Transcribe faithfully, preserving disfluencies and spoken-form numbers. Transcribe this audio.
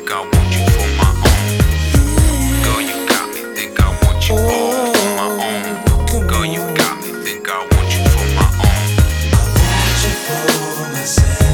think I want you for my own. Girl, you got me, think I want you all for my own. Girl, you got me, think I want you for my own. I want you for myself.